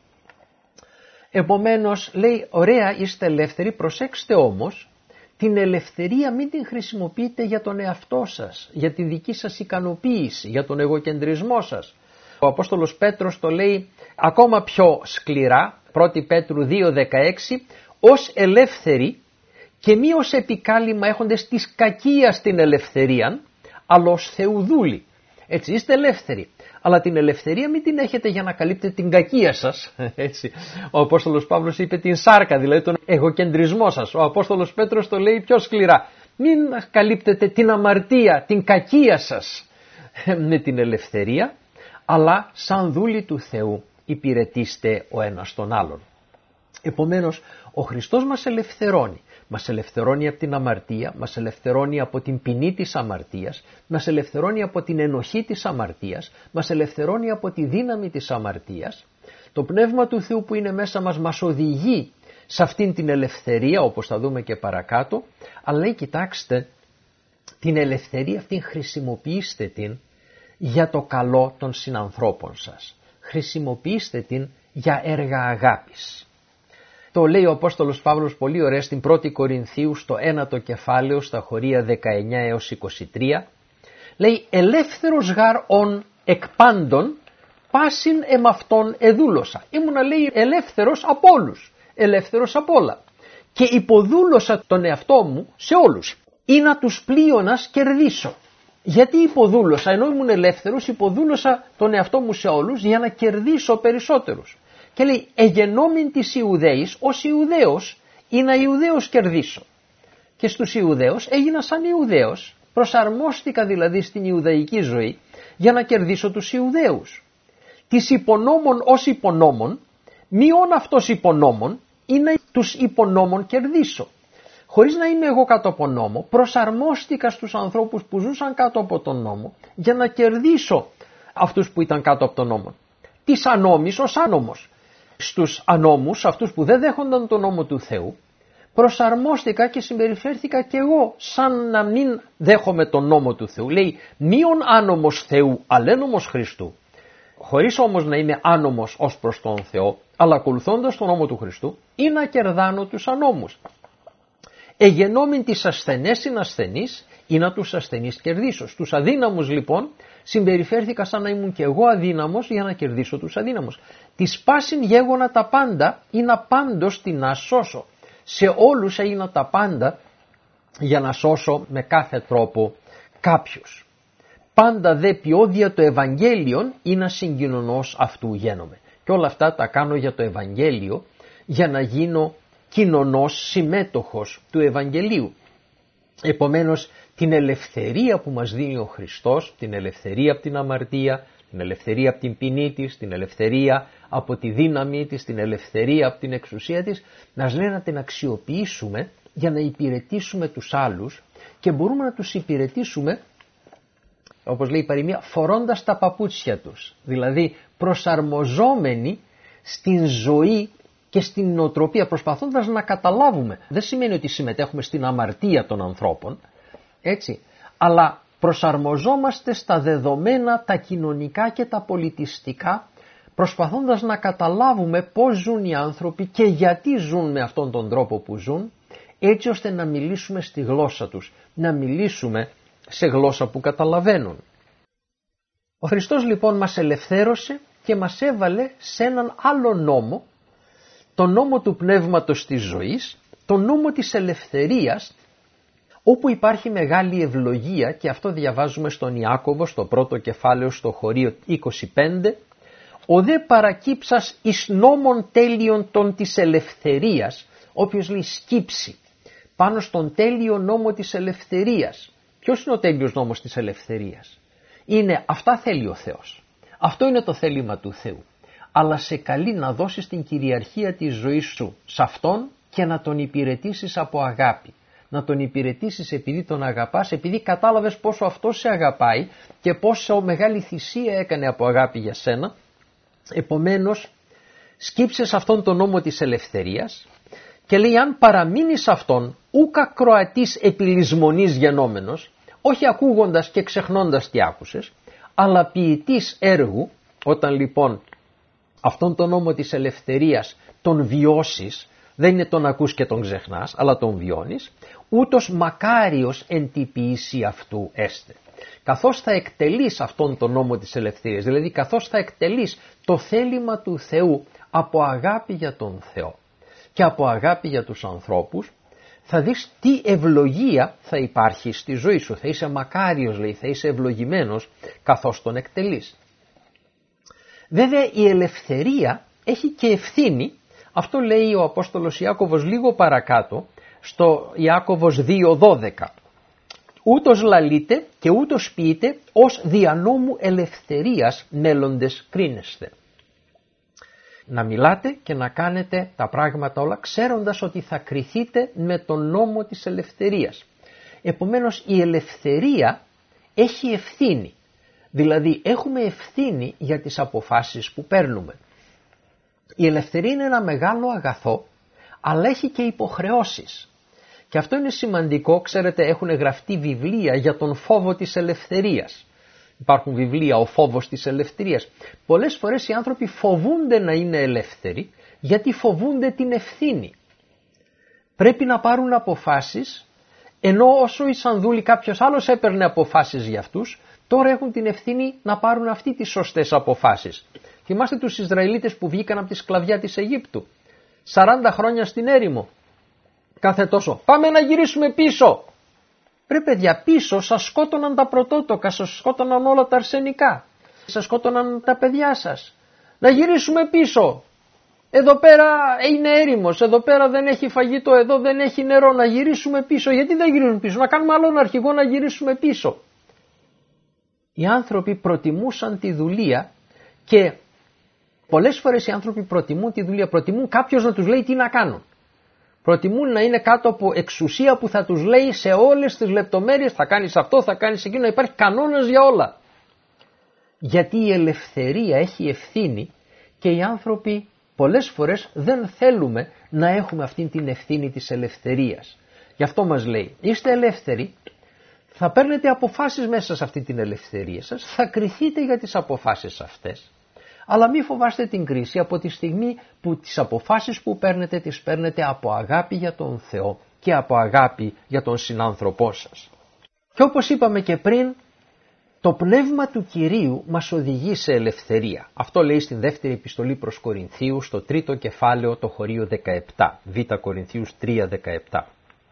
Επομένως, λέει, ωραία, είστε ελεύθεροι, προσέξτε όμως, την ελευθερία μην την χρησιμοποιείτε για τον εαυτό σας, για τη δική σας ικανοποίηση, για τον εγωκεντρισμό σας. Ο Απόστολος Πέτρος το λέει ακόμα πιο σκληρά, πρώτη Πέτρου δύο δεκαέξι, ως ελεύθεροι και μη ως επικάλυμα έχοντες της κακίας την ελευθερίαν, αλλά ως Θεουδούλοι. Έτσι, είστε ελεύθεροι, αλλά την ελευθερία μην την έχετε για να καλύπτετε την κακία σας. Έτσι. Ο Απόστολος Παύλος είπε την σάρκα, δηλαδή τον εγωκεντρισμό σας. Ο Απόστολος Πέτρος το λέει πιο σκληρά. Μην καλύπτετε την αμαρτία, την κακία σας με την ελευθερία, αλλά σαν δούλοι του Θεού υπηρετήστε ο ένας τον άλλον. Επομένως, ο Χριστός μας ελευθερώνει. Μας ελευθερώνει από την αμαρτία, μας ελευθερώνει από την ποινή της αμαρτίας, μας ελευθερώνει από την ενοχή της αμαρτίας, μας ελευθερώνει από τη δύναμη της αμαρτίας. Το Πνεύμα του Θεού που είναι μέσα μας μας οδηγεί σε αυτήν την ελευθερία, όπως θα δούμε και παρακάτω, αλλά λέει, κοιτάξτε, την ελευθερία αυτήν χρησιμοποιήστε την για το καλό των συνανθρώπων σας. Χρησιμοποιήστε την για έργα αγάπης. Το λέει ο Απόστολος Παύλος πολύ ωραία στην πρώτη Κορινθίου στο ένατο κεφάλαιο στα χωρία δεκαεννιά έως είκοσι τρία. Λέει, ελεύθερος γάρ ον εκ πάντων πάσιν εμαυτόν εδούλωσα. Ήμουνα, λέει, ελεύθερος από όλους, ελεύθερος από όλα. Και υποδούλωσα τον εαυτό μου σε όλους ή να τους πλείωνας κερδίσω. Γιατί υποδούλωσα, ενώ ήμουν ελεύθερος, υποδούλωσα τον εαυτό μου σε όλους για να κερδίσω περισσότερους. Και λέει, εγενόμην της Ιουδαίης ως Ιουδαίος ή να Ιουδαίος κερδίσω. Και στους Ιουδαίους έγινα σαν Ιουδαίος, προσαρμόστηκα δηλαδή στην Ιουδαϊκή ζωή για να κερδίσω τους Ιουδαίους. Της υπονόμων ως υπονόμων, μειών αυτός υπονόμων ή να τους υπονόμων κερδίσω. Χωρίς να είμαι εγώ κάτω από νόμο, προσαρμόστηκα στους ανθρώπους που ζούσαν κάτω από τον νόμο για να κερδίσω αυτούς που ήταν κάτω από τον νόμο. Της ανόμης ως άνομος. Στους ανόμους, αυτούς που δεν δέχονταν τον νόμο του Θεού, προσαρμόστηκα και συμπεριφέρθηκα και εγώ σαν να μην δέχομαι τον νόμο του Θεού. Λέει, μείον άνομος Θεού, αλλά ένομος Χριστού. Χωρίς όμως να είμαι άνομος ως προς τον Θεό, αλλά ακολουθώντας τον νόμο του Χριστού, ή να κερδάνω τους ανόμους. Εγενόμην τις ασθενές είναι ασθενείς, ή να τους ασθενείς κερδίσω. Στους αδύναμους λοιπόν συμπεριφέρθηκα σαν να ήμουν και εγώ αδύναμος για να κερδίσω τους αδύναμους. Της πάσιν γέγονα τα πάντα ή να πάντως την να σώσω. Σε όλους έγινα τα πάντα για να σώσω με κάθε τρόπο κάποιους. Πάντα δε ποιόδια το Ευαγγέλιον ή να συγκοινωνός αυτού γένομαι. Και όλα αυτά τα κάνω για το Ευαγγέλιο, για να γίνω κοινωνός συμμέτοχος του Ευαγγελίου. Επομένως, την ελευθερία που μας δίνει ο Χριστός, την ελευθερία από την αμαρτία, την ελευθερία από την ποινή της, την ελευθερία από τη δύναμη της, την ελευθερία από την εξουσία της, μας λέει να την αξιοποιήσουμε για να υπηρετήσουμε τους άλλους και μπορούμε να τους υπηρετήσουμε, όπως λέει η παροιμία, φορώντας τα παπούτσια τους, δηλαδή προσαρμοζόμενοι στην ζωή και στην νοοτροπία, προσπαθώντας να καταλάβουμε. Δεν σημαίνει ότι συμμετέχουμε στην αμαρτία των ανθρώπων, έτσι, αλλά προσαρμοζόμαστε στα δεδομένα, τα κοινωνικά και τα πολιτιστικά, προσπαθώντας να καταλάβουμε πώς ζουν οι άνθρωποι και γιατί ζουν με αυτόν τον τρόπο που ζουν, έτσι ώστε να μιλήσουμε στη γλώσσα τους, να μιλήσουμε σε γλώσσα που καταλαβαίνουν. Ο Χριστός λοιπόν μας ελευθέρωσε και μας έβαλε σε έναν άλλο νόμο, τον νόμο του πνεύματος της ζωής, τον νόμο της ελευθερίας, όπου υπάρχει μεγάλη ευλογία, και αυτό διαβάζουμε στον Ιάκωβο στο πρώτο κεφάλαιο στο χωρίο είκοσι πέντε, Ο δε παρακύψας εις νόμων τέλειων των της ελευθερίας, όποιος λέει σκύψει πάνω στον τέλειο νόμο της ελευθερίας. Ποιος είναι ο τέλειος νόμος της ελευθερίας? Είναι αυτά θέλει ο Θεός. Αυτό είναι το θέλημα του Θεού. Αλλά σε καλεί να δώσεις την κυριαρχία της ζωής σου σε Αυτόν και να Τον υπηρετήσεις από αγάπη. Να Τον υπηρετήσεις επειδή Τον αγαπάς, επειδή κατάλαβες πόσο Αυτός σε αγαπάει και πόσο μεγάλη θυσία έκανε από αγάπη για σένα. Επομένως, σκύψες αυτόν τον νόμο της ελευθερίας και λέει αν παραμείνεις αυτόν ούκα Κροατής επιλυσμονής γενόμενος, όχι ακούγοντας και ξεχνώντας τι άκουσες, αλλά ποιητής έργου. Όταν λοιπόν αυτόν τον νόμο της ελευθερίας τον βιώσεις, δεν είναι τον ακούς και τον ξεχνάς, αλλά τον βιώνεις, ούτως μακάριος εν τη ποιήση αυτού έστε. Καθώς θα εκτελείς αυτόν τον νόμο της ελευθερίας, δηλαδή καθώς θα εκτελείς το θέλημα του Θεού από αγάπη για τον Θεό και από αγάπη για τους ανθρώπους, θα δεις τι ευλογία θα υπάρχει στη ζωή σου. Θα είσαι μακάριος, λέει, θα είσαι ευλογημένος καθώς τον εκτελείς. Βέβαια η ελευθερία έχει και ευθύνη. Αυτό λέει ο Απόστολος Ιάκωβος λίγο παρακάτω στο Ιάκωβος δύο δώδεκα. Ούτως λαλείτε και ούτως ποιείτε ως δια νόμου ελευθερίας μέλλοντες κρίνεστε. Να μιλάτε και να κάνετε τα πράγματα όλα ξέροντας ότι θα κριθείτε με τον νόμο της ελευθερίας. Επομένως η ελευθερία έχει ευθύνη. Δηλαδή έχουμε ευθύνη για τις αποφάσεις που παίρνουμε. Η ελευθερία είναι ένα μεγάλο αγαθό, αλλά έχει και υποχρεώσεις. Και αυτό είναι σημαντικό, ξέρετε, έχουν γραφτεί βιβλία για τον φόβο της ελευθερίας. Υπάρχουν βιβλία, ο φόβος της ελευθερίας. Πολλές φορές οι άνθρωποι φοβούνται να είναι ελεύθεροι, γιατί φοβούνται την ευθύνη. Πρέπει να πάρουν αποφάσεις, ενώ όσο η Σανδούλη κάποιος άλλος έπαιρνε αποφάσεις για αυτούς, τώρα έχουν την ευθύνη να πάρουν αυτοί τις σωστές αποφάσεις. Θυμάστε τους Ισραηλίτες που βγήκαν από τη σκλαβιά της Αιγύπτου, σαράντα χρόνια στην έρημο. Κάθε τόσο, πάμε να γυρίσουμε πίσω. Ρε παιδιά, πίσω σας σκότωναν τα πρωτότοκα, σας σκότωναν όλα τα αρσενικά, σας σκότωναν τα παιδιά σας. Να γυρίσουμε πίσω. Εδώ πέρα είναι έρημος, εδώ πέρα δεν έχει φαγητό, εδώ δεν έχει νερό, να γυρίσουμε πίσω. Γιατί δεν γυρίζουμε πίσω? Να κάνουμε άλλον αρχηγό να γυρίσουμε πίσω. Οι άνθρωποι προτιμούσαν τη δουλεία και πολλές φορές οι άνθρωποι προτιμούν τη δουλεία, προτιμούν κάποιος να τους λέει τι να κάνουν. Προτιμούν να είναι κάτω από εξουσία που θα τους λέει σε όλες τις λεπτομέρειες θα κάνεις αυτό, θα κάνεις εκείνο, να υπάρχει κανόνας για όλα. Γιατί η ελευθερία έχει ευθύνη και οι άνθρωποι πολλές φορές δεν θέλουμε να έχουμε αυτή την ευθύνη της ελευθερίας. Γι' αυτό μας λέει, είστε ελεύθεροι, θα παίρνετε αποφάσεις μέσα σε αυτή την ελευθερία σας, θα κριθείτε για τις αποφάσεις αυτές. Αλλά μη φοβάστε την κρίση από τη στιγμή που τις αποφάσεις που παίρνετε τις παίρνετε από αγάπη για τον Θεό και από αγάπη για τον συνάνθρωπό σας. Και όπως είπαμε και πριν, το πνεύμα του Κυρίου μας οδηγεί σε ελευθερία. Αυτό λέει στην δεύτερη επιστολή προς Κορινθίους, στο τρίτο κεφάλαιο, το χωρίο δεκαεπτά, Β Κορινθίους τρία δεκαεπτά.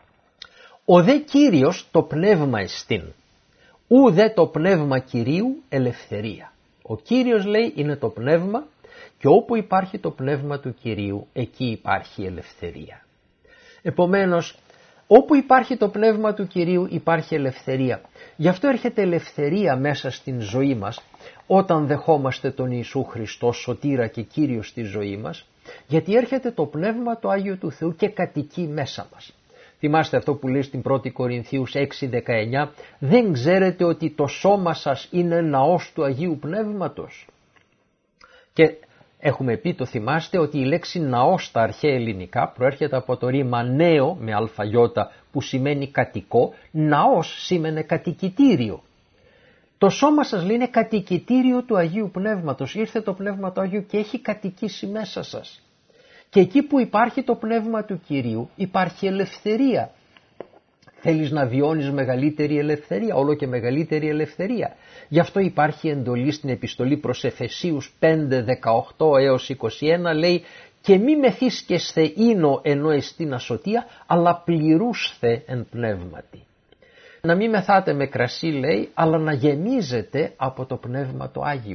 Ο δε Κύριος το πνεύμα εστίν, ου δε το πνεύμα Κυρίου ελευθερία. Ο Κύριος, λέει, είναι το πνεύμα και όπου υπάρχει το πνεύμα του Κυρίου, εκεί υπάρχει ελευθερία. Επομένως, όπου υπάρχει το πνεύμα του Κυρίου υπάρχει ελευθερία. Γι' αυτό έρχεται ελευθερία μέσα στην ζωή μας όταν δεχόμαστε τον Ιησού Χριστό σωτήρα και Κύριο στη ζωή μας, γιατί έρχεται το πνεύμα το Άγιο του Θεού και κατοικεί μέσα μας. Θυμάστε αυτό που λέει στην πρώτη Κορινθίους έξι δεκαεννιά, δεν ξέρετε ότι το σώμα σας είναι ναός του Αγίου Πνεύματος? Και έχουμε πει, το θυμάστε, ότι η λέξη ναός στα αρχαία ελληνικά προέρχεται από το ρήμα νέο με αλφαγιώτα που σημαίνει κατοικό, ναός σήμαινε κατοικητήριο. Το σώμα σας, λέει, είναι κατοικητήριο του Αγίου Πνεύματος, ήρθε το Πνεύμα του Αγίου και έχει κατοικήσει μέσα σας. Και εκεί που υπάρχει το Πνεύμα του Κυρίου υπάρχει ελευθερία. Θέλεις να βιώνεις μεγαλύτερη ελευθερία, όλο και μεγαλύτερη ελευθερία. Γι' αυτό υπάρχει εντολή στην επιστολή προς Εφεσίους πέντε δεκαοκτώ έως είκοσι ένα, λέει «Και μη μεθύσκεσθε ίνο ενώ εστίν ασωτεία, αλλά πληρούσθε εν πνεύματι». Να μην μεθάτε με κρασί, λέει, αλλά να γεμίζετε από το Πνεύμα το Άγιο.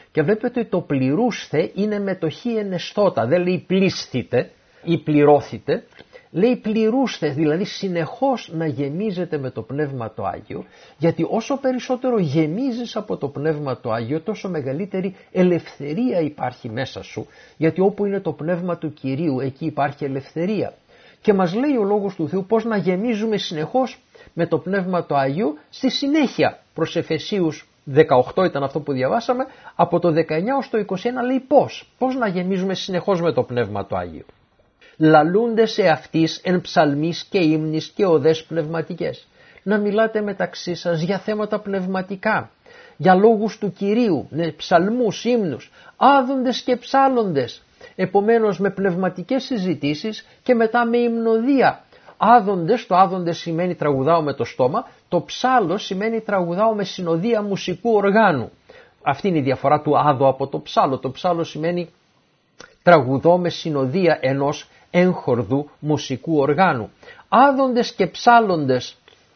Και βλέπετε ότι το πληρούσθε είναι μετοχή ενεστώτα, δεν λέει πλήσθητε ή πληρώθητε, λέει πληρούστε, δηλαδή συνεχώς να γεμίζετε με το Πνεύμα το Άγιο, γιατί όσο περισσότερο γεμίζεις από το Πνεύμα το Άγιο, τόσο μεγαλύτερη ελευθερία υπάρχει μέσα σου, γιατί όπου είναι το Πνεύμα του Κυρίου, εκεί υπάρχει ελευθερία. Και μας λέει ο Λόγος του Θεού πώς να γεμίζουμε συνεχώς με το Πνεύμα το Άγιο, στη συνέχεια προς Εφεσίους δεκαοκτώ ήταν αυτό που διαβάσαμε, από το δεκαεννιά ως το είκοσι ένα λέει πώς, πώς να γεμίζουμε συνεχώς με το Πνεύμα το Άγιο. Λαλούνται σε αυτής εν ψαλμής και ύμνης και οδές πνευματικές. Να μιλάτε μεταξύ σας για θέματα πνευματικά, για λόγους του Κυρίου, με ψαλμούς, ύμνους, άδοντες και ψάλλοντες. Επομένως με πνευματικές συζητήσεις και μετά με υμνοδία. Άδοντες, το άδοντες σημαίνει τραγουδάω με το στόμα, το ψάλλος σημαίνει τραγουδάω με συνοδεία μουσικού οργάνου. Αυτή είναι η διαφορά του άδω από το ψάλλο. Το ψάλλο σημαίνει τραγουδώ με συνοδεία ενός έγχορδου μουσικού οργάνου. Άδοντες και ψάλλοντες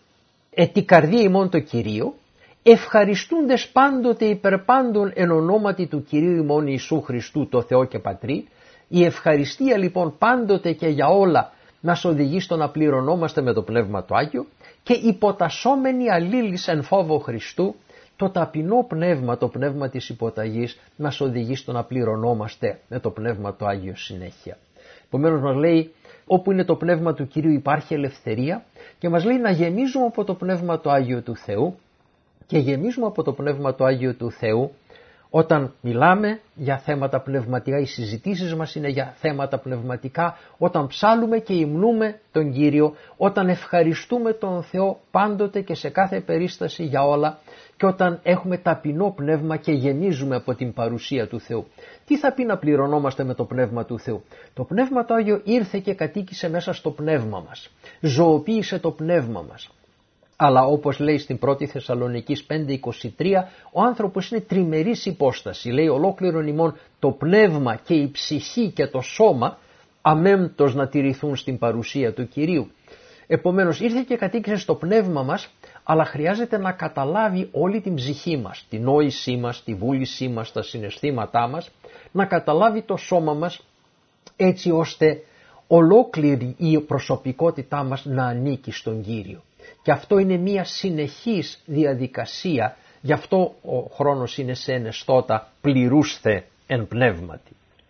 ετί καρδία ημών το Κυρίο, ευχαριστούντες πάντοτε υπερπάντων εν ονόματι του Κυρίου ημών Ιησού Χριστού το Θεό και Πατρί. Η ευχαριστία λοιπόν πάντοτε και για όλα μας οδηγεί στο να πληρωνόμαστε με το Πνεύμα το Άγιο και υποτασσόμενοι αλλήλεις εν φόβο Χριστού, το ταπεινό πνεύμα, το πνεύμα της υποταγής μας οδηγεί στο να πληρωνόμαστε με το Πνεύμα το Άγιο συνέχεια. Επομένως μας λέει όπου είναι το Πνεύμα του Κυρίου υπάρχει ελευθερία και μας λέει να γεμίζουμε από το Πνεύμα το Άγιο του Θεού και γεμίζουμε από το Πνεύμα το Άγιο του Θεού όταν μιλάμε για θέματα πνευματικά, οι συζητήσεις μας είναι για θέματα πνευματικά, όταν ψάλουμε και υμνούμε τον Κύριο, όταν ευχαριστούμε τον Θεό πάντοτε και σε κάθε περίσταση για όλα και όταν έχουμε ταπεινό πνεύμα και γεμίζουμε από την παρουσία του Θεού. Τι θα πει να πληρωνόμαστε με το Πνεύμα του Θεού? Το Πνεύμα το Άγιο ήρθε και κατοίκησε μέσα στο πνεύμα μας, ζωοποίησε το πνεύμα μας. Αλλά όπως λέει στην πρώτη Θεσσαλονικής πέντε είκοσι τρία, ο άνθρωπος είναι τριμερής υπόσταση. Λέει ολόκληρον ημών το πνεύμα και η ψυχή και το σώμα αμέμπτως να τηρηθούν στην παρουσία του Κυρίου. Επομένως ήρθε και κατοίκησε στο πνεύμα μας, αλλά χρειάζεται να καταλάβει όλη την ψυχή μας, την νόησή μας, τη βούλησή μας, τα συναισθήματά μας, να καταλάβει το σώμα μας έτσι ώστε ολόκληρη η προσωπικότητά μας να ανήκει στον Κύριο. Και αυτό είναι μια συνεχής διαδικασία, γι' αυτό ο χρόνος είναι σε ενεστώτα πληρούσθε εν πνεύματι.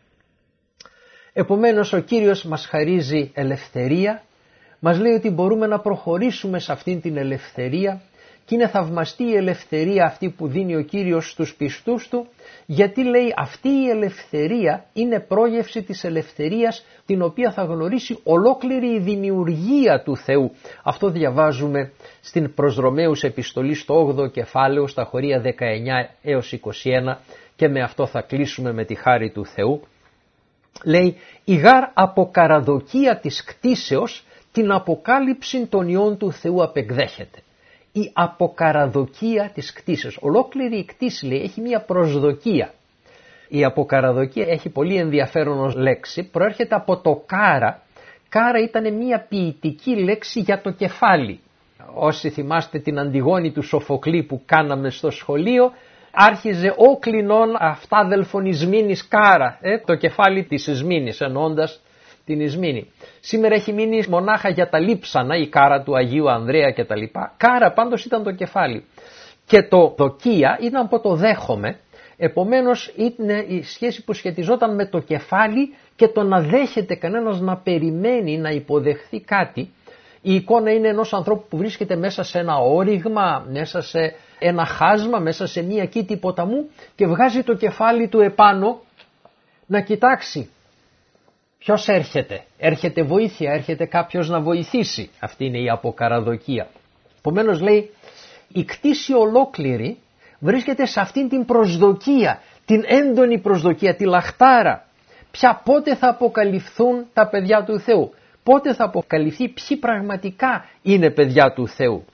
Επομένως ο Κύριος μας χαρίζει ελευθερία, μας λέει ότι μπορούμε να προχωρήσουμε σε αυτήν την ελευθερία και είναι θαυμαστή η ελευθερία αυτή που δίνει ο Κύριος στους πιστούς του, γιατί λέει αυτή η ελευθερία είναι πρόγευση της ελευθερίας την οποία θα γνωρίσει ολόκληρη η δημιουργία του Θεού. Αυτό διαβάζουμε στην προς Ρωμαίους επιστολή στο όγδοο κεφάλαιο στα χωρία δεκαεννιά έως είκοσι ένα και με αυτό θα κλείσουμε με τη χάρη του Θεού. Λέει η γάρ αποκαραδοκία της κτίσεως την αποκάλυψη των ιών του Θεού απεκδέχεται. Η αποκαραδοκία της κτίσεως. Ολόκληρη η κτίση λέει έχει μια προσδοκία. Η αποκαραδοκία έχει πολύ ενδιαφέρον ως λέξη, προέρχεται από το κάρα. Κάρα ήταν μια ποιητική λέξη για το κεφάλι. Όσοι θυμάστε την Αντιγόνη του Σοφοκλή που κάναμε στο σχολείο, άρχιζε ο κλινών αυτάδελφον Ισμήνης κάρα, ε, το κεφάλι της Ισμήνης εννοώντας την Ισμήνη. Σήμερα έχει μείνει μονάχα για τα λείψανα, η κάρα του Αγίου Ανδρέα κτλ. Κάρα πάντως ήταν το κεφάλι. Και το δοκία ήταν από το δέχομαι, επομένως είναι η σχέση που σχετιζόταν με το κεφάλι και το να δέχεται κανένας να περιμένει να υποδεχθεί κάτι. Η εικόνα είναι ενός ανθρώπου που βρίσκεται μέσα σε ένα όριγμα, μέσα σε ένα χάσμα, μέσα σε μία κήτη ποταμού και βγάζει το κεφάλι του επάνω να κοιτάξει. Ποιος έρχεται? Έρχεται βοήθεια, έρχεται κάποιος να βοηθήσει. Αυτή είναι η αποκαραδοκία. Επομένως λέει η κτήση ολόκληρη βρίσκεται σε αυτήν την προσδοκία, την έντονη προσδοκία, τη λαχτάρα. Ποια πότε θα αποκαλυφθούν τα παιδιά του Θεού, πότε θα αποκαλυφθεί ποιοι πραγματικά είναι παιδιά του Θεού.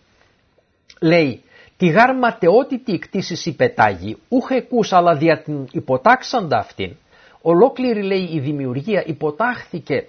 Λέει τη γάρ ματαιότητη η κτήσης υπετάγει, ούχε κούς αλλά δια την υποτάξαντα αυτήν. Ολόκληρη λέει η δημιουργία υποτάχθηκε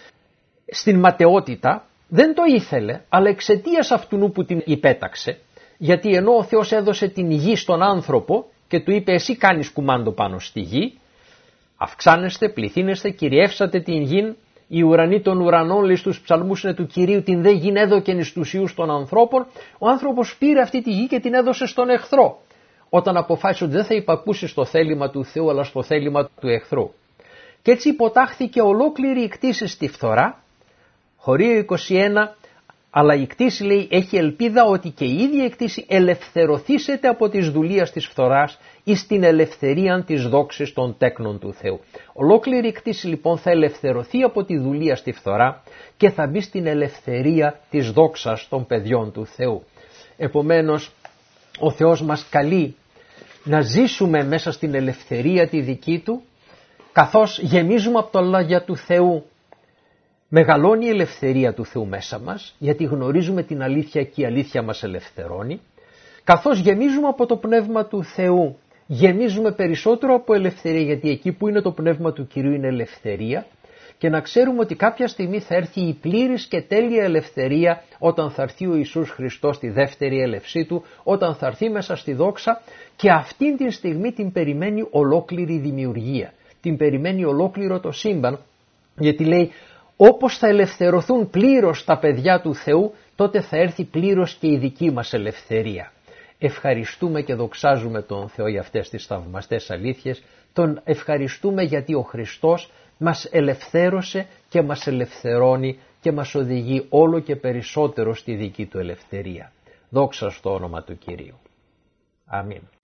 στην ματαιότητα, δεν το ήθελε, αλλά εξαιτίας αυτού που την υπέταξε, γιατί ενώ ο Θεός έδωσε την γη στον άνθρωπο και του είπε εσύ κάνεις κουμάντο πάνω στη γη, αυξάνεστε, πληθύνεστε, κυριεύσατε την γην, οι ουρανοί των ουρανών, λέει στους ψαλμούς, είναι του Κυρίου, την δε γην έδωκεν εις τους ιούς των ανθρώπων. Ο άνθρωπος πήρε αυτή τη γη και την έδωσε στον εχθρό, όταν αποφάσισε ότι δεν θα υπακούσει στο θέλημα του Θεού αλλά στο θέλημα του εχθρού. Και έτσι υποτάχθηκε ολόκληρη η κτήση στη φθορά. Χωρίο είκοσι ένα, αλλά η κτήση, λέει, έχει ελπίδα ότι και η ίδια η κτήση ελευθερωθήσεται από τις δουλείας της φθοράς εις την ελευθερία της δόξης των τέκνων του Θεού. Ολόκληρη η κτήση λοιπόν θα ελευθερωθεί από τη δουλεία στη φθορά και θα μπει στην ελευθερία της δόξας των παιδιών του Θεού. Επομένως, ο Θεός μας καλεί να ζήσουμε μέσα στην ελευθερία τη δική Του, καθώς γεμίζουμε από το λόγια του Θεού. Μεγαλώνει η ελευθερία του Θεού μέσα μας, γιατί γνωρίζουμε την αλήθεια και η αλήθεια μας ελευθερώνει. Καθώς γεμίζουμε από το Πνεύμα του Θεού, γεμίζουμε περισσότερο από ελευθερία, γιατί εκεί που είναι το Πνεύμα του Κυρίου είναι ελευθερία, και να ξέρουμε ότι κάποια στιγμή θα έρθει η πλήρης και τέλεια ελευθερία όταν θα έρθει ο Ιησούς Χριστός στη δεύτερη έλευσή Του, όταν θα έρθει μέσα στη δόξα, και αυτήν την στιγμή την περιμένει ολόκληρη η δημιουργία, την περιμένει ολόκληρο το σύμπαν, γιατί λέει όπως θα ελευθερωθούν πλήρως τα παιδιά του Θεού, τότε θα έρθει πλήρως και η δική μας ελευθερία. Ευχαριστούμε και δοξάζουμε τον Θεό για αυτές τις θαυμαστές αλήθειες. Τον ευχαριστούμε γιατί ο Χριστός μας ελευθέρωσε και μας ελευθερώνει και μας οδηγεί όλο και περισσότερο στη δική Του ελευθερία. Δόξα στο όνομα του Κυρίου. Αμήν.